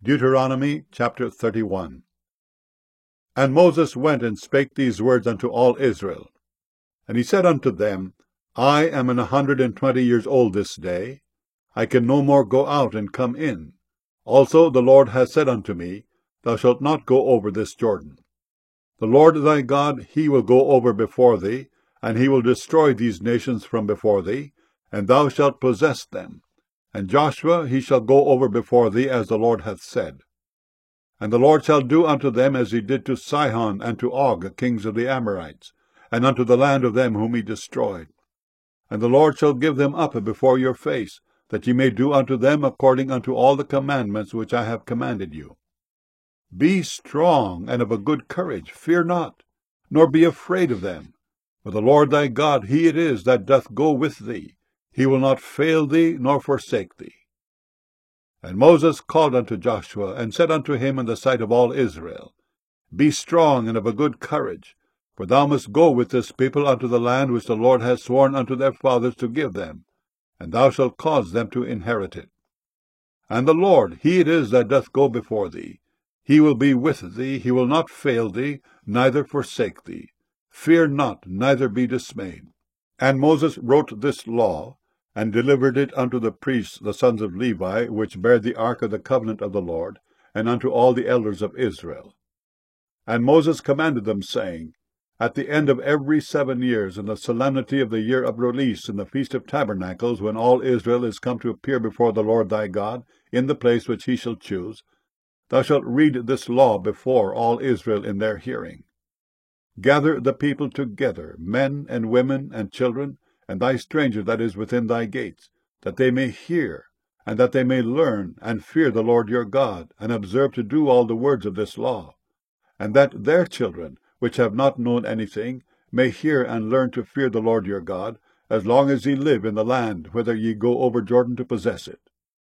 Deuteronomy chapter 31. And Moses went and spake these words unto all Israel. And he said unto them, I am 120 years old this day. I can no more go out and come in. Also the Lord hath said unto me, Thou shalt not go over this Jordan. The Lord thy God, he will go over before thee, and he will destroy these nations from before thee, and thou shalt possess them. And Joshua he shall go over before thee, as the Lord hath said. And the Lord shall do unto them as he did to Sihon and to Og, kings of the Amorites, and unto the land of them whom he destroyed. And the Lord shall give them up before your face, that ye may do unto them according unto all the commandments which I have commanded you. Be strong and of a good courage, fear not, nor be afraid of them. For the Lord thy God, he it is that doth go with thee. He will not fail thee, nor forsake thee. And Moses called unto Joshua, and said unto him in the sight of all Israel, Be strong and of a good courage, for thou must go with this people unto the land which the Lord hath sworn unto their fathers to give them, and thou shalt cause them to inherit it. And the Lord, he it is that doth go before thee. He will be with thee, he will not fail thee, neither forsake thee. Fear not, neither be dismayed. And Moses wrote this law, and delivered it unto the priests, the sons of Levi, which bare the ark of the covenant of the Lord, and unto all the elders of Israel. And Moses commanded them, saying, At the end of every 7 years, in the solemnity of the year of release, in the feast of tabernacles, when all Israel is come to appear before the Lord thy God, in the place which he shall choose, thou shalt read this law before all Israel in their hearing. Gather the people together, men and women and children, and thy stranger that is within thy gates, that they may hear, and that they may learn, and fear the Lord your God, and observe to do all the words of this law, and that their children, which have not known anything, may hear and learn to fear the Lord your God, as long as ye live in the land, whither ye go over Jordan to possess it.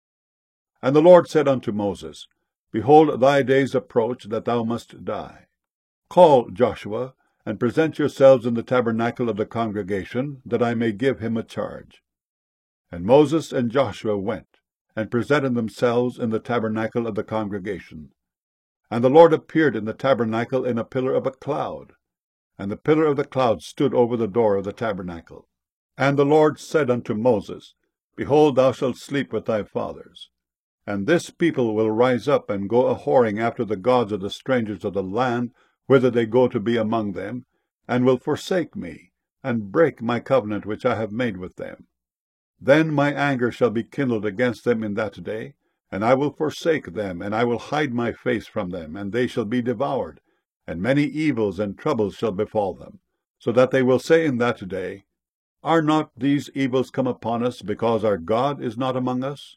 And the Lord said unto Moses, Behold, thy days approach, that thou must die. Call Joshua, and present yourselves in the tabernacle of the congregation, that I may give him a charge. And Moses and Joshua went, and presented themselves in the tabernacle of the congregation. And the Lord appeared in the tabernacle in a pillar of a cloud, and the pillar of the cloud stood over the door of the tabernacle. And the Lord said unto Moses, Behold, thou shalt sleep with thy fathers. And this people will rise up and go a-whoring after the gods of the strangers of the land, whither they go to be among them, and will forsake me, and break my covenant which I have made with them. Then my anger shall be kindled against them in that day, and I will forsake them, and I will hide my face from them, and they shall be devoured, and many evils and troubles shall befall them, so that they will say in that day, Are not these evils come upon us, because our God is not among us?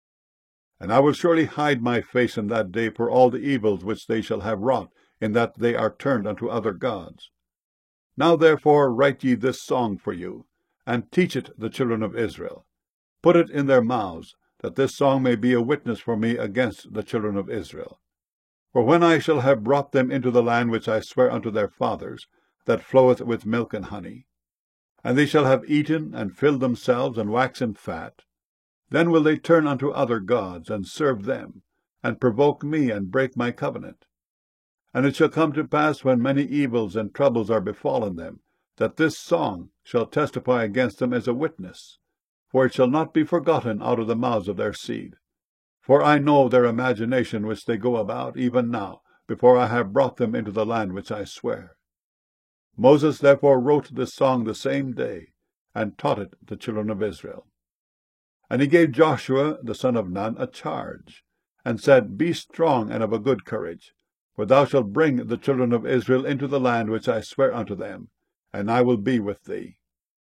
And I will surely hide my face in that day for all the evils which they shall have wrought, in that they are turned unto other gods. Now therefore write ye this song for you, and teach it the children of Israel. Put it in their mouths, that this song may be a witness for me against the children of Israel. For when I shall have brought them into the land which I swear unto their fathers, that floweth with milk and honey, and they shall have eaten and filled themselves and waxen fat, then will they turn unto other gods, and serve them, and provoke me, and break my covenant. And it shall come to pass, when many evils and troubles are befallen them, that this song shall testify against them as a witness, for it shall not be forgotten out of the mouths of their seed. For I know their imagination which they go about, even now, before I have brought them into the land which I swear. Moses therefore wrote this song the same day, and taught it the children of Israel. And he gave Joshua the son of Nun a charge, and said, Be strong and of a good courage, for thou shalt bring the children of Israel into the land which I swear unto them, and I will be with thee.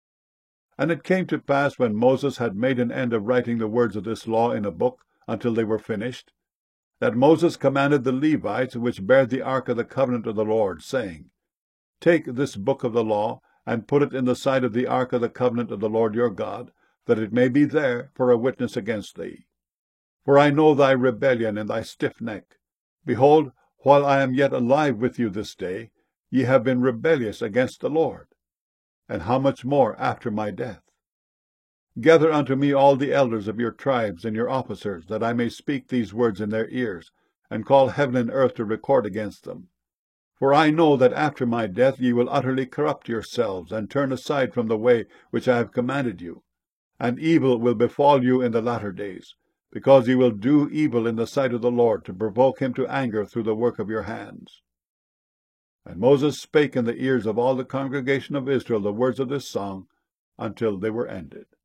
And it came to pass, when Moses had made an end of writing the words of this law in a book, until they were finished, that Moses commanded the Levites, which bare the ark of the covenant of the Lord, saying, Take this book of the law, and put it in the side of the ark of the covenant of the Lord your God, that it may be there for a witness against thee. For I know thy rebellion and thy stiff neck. Behold, while I am yet alive with you this day, ye have been rebellious against the Lord. And how much more after my death? Gather unto me all the elders of your tribes and your officers, that I may speak these words in their ears, and call heaven and earth to record against them. For I know that after my death ye will utterly corrupt yourselves, and turn aside from the way which I have commanded you. And evil will befall you in the latter days, because ye will do evil in the sight of the Lord, to provoke him to anger through the work of your hands. And Moses spake in the ears of all the congregation of Israel the words of this song, until they were ended.